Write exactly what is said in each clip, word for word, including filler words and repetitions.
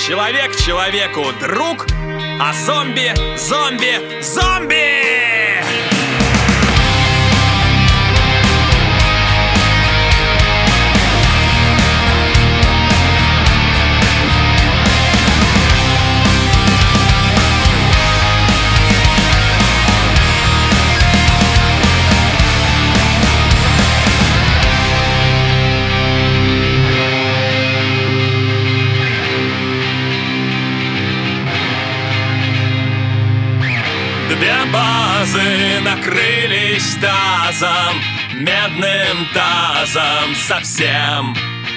Человек человеку друг, а зомби, зомби, зомби! Две базы накрылись тазом, медным тазом совсем.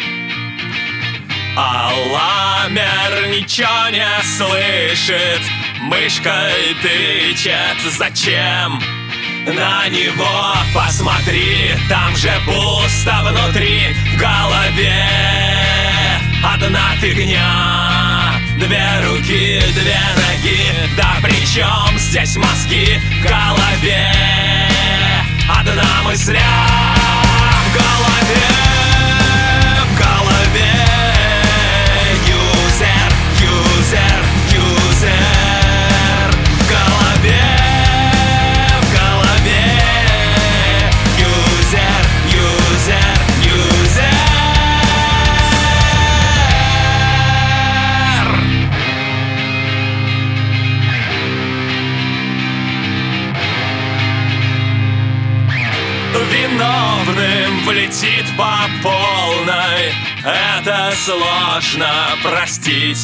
А ламер ничего не слышит, мышкой тычет. Зачем? На него посмотри, там же пусто внутри. В голове одна фигня. Две руки, две ноги, да при чем здесь мозги? В голове одна мысля. В голове, в голове юзер, юзер, юзер. В голове, в голове юзер, юзер, юзер. Виновным влетит по полной, это сложно простить.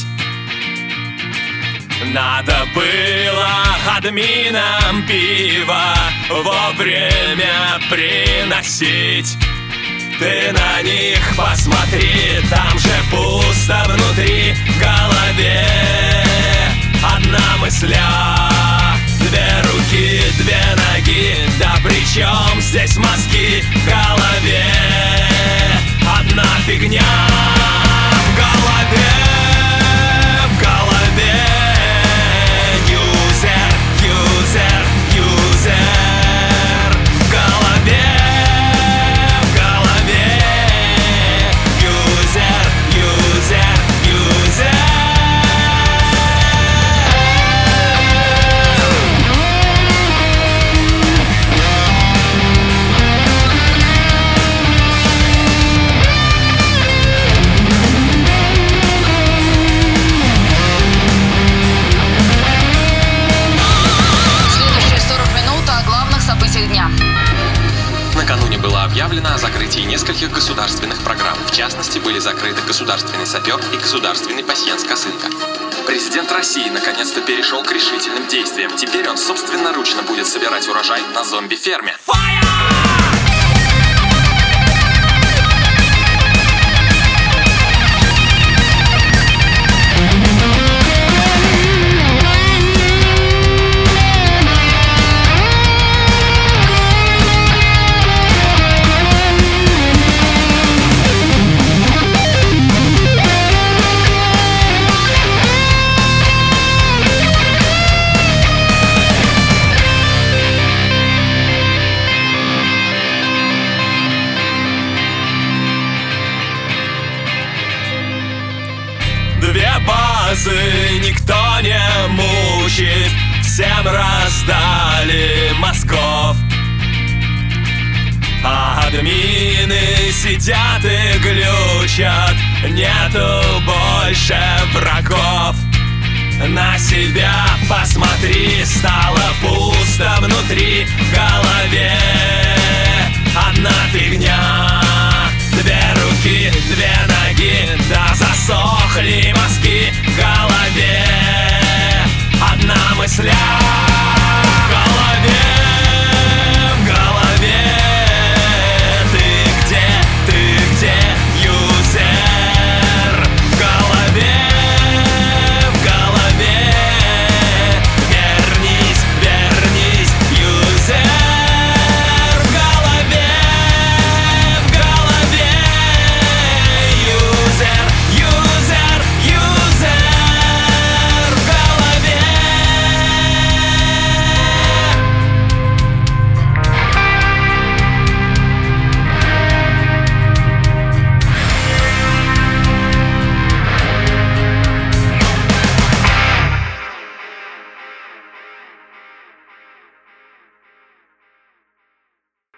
Надо было админам пиво вовремя приносить. Ты на них посмотри, там же пусто внутри. В голове одна мысля. Две руки, две ноги, да при чем здесь мозги? В голове одна фигня. В голове, в голове юзер, юзер, юзер. В голове, в голове юзер, юзер, юзер. Накануне было объявлено о закрытии нескольких государственных программ. В частности, были закрыты государственный сапер и государственный пасьянс-косынка. Президент России наконец-то перешел к решительным действиям. Теперь он собственноручно будет собирать урожай на зомби-ферме. Две базы никто не мучит, всем раздали мозгов. А админы сидят и глючат, нету больше врагов. На себя посмотри, стало пусто внутри. В голове одна фигня.